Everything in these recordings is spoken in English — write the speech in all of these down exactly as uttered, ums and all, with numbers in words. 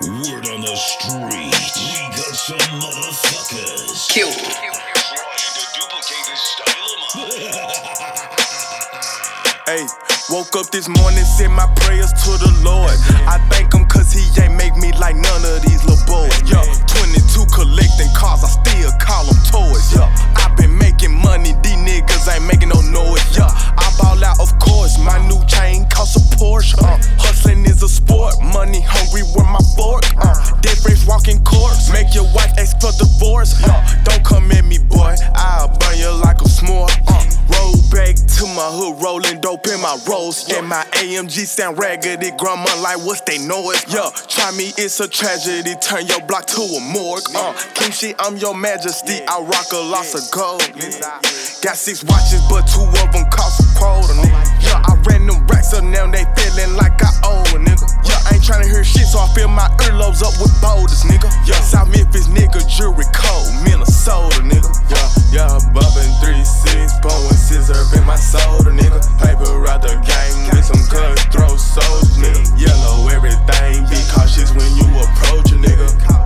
Word on the street, we got some motherfuckers. Kill. Trying to duplicate this style of mine. Hey, woke up this morning, said my prayers to the Lord. I thank him cause he ain't make me like none of these little boys. Yeah, twenty-two collecting cars, I still call them toys. Yeah, I been making money, these niggas ain't making no noise. Yeah, I ball out, of course, my new chain cost a Porsche. Uh, hustling is a sport, money hungry with my fork. Uh, dead fresh walking corpse, make your wife ask for divorce. Uh, don't come at me, boy, I'll burn you like a s'more. Uh, roll back to my hood, rolling dope in my rolls. Yeah, my A M G sound raggedy, grandma like what's they noise. Yeah, try me, it's a tragedy, turn your block to a morgue. Uh, king shit, I'm your majesty, I rock a lot of gold. Got six watches, but two of them cost a quota, nigga. Yeah, I ran them racks up, now they feeling like I owe a nigga. Yeah, I ain't tryna hear shit, so I fill my earlobes up with boulders, nigga. Yeah, South Memphis nigga, jury cold, Minnesota, nigga. Yeah, yeah, bumpin' three six, pouring scissor in my soda, nigga. Paper out the game with some cutthroat souls, nigga. Yellow everything, be cautious when you approach a nigga.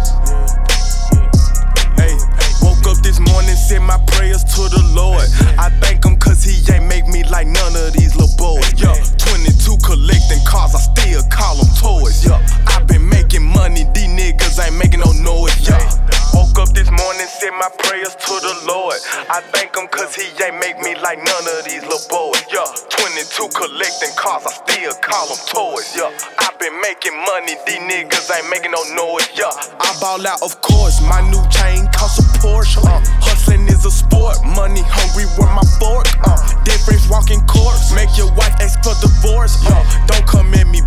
Hey, woke up this morning, said my prayers to the Lord. I thank him cause he ain't make me like none of these little boys. Yeah, twenty-two collecting cars, I still call them toys. Yeah, I been making money, these niggas ain't making no noise. Yeah, woke up this morning, said my prayers to the Lord. I thank him cause he ain't make me like none of these little boys. Yeah, twenty-two collecting cars, I still call them toys. Yeah, I been making money, these niggas ain't making no noise. Yeah, I ball out, of course, my new chain cost a Porsche. Uh, hustling is a sport, money hungry with my fork. Uh, dead fresh walking corpse, make your wife ask for divorce. Uh, don't come at me,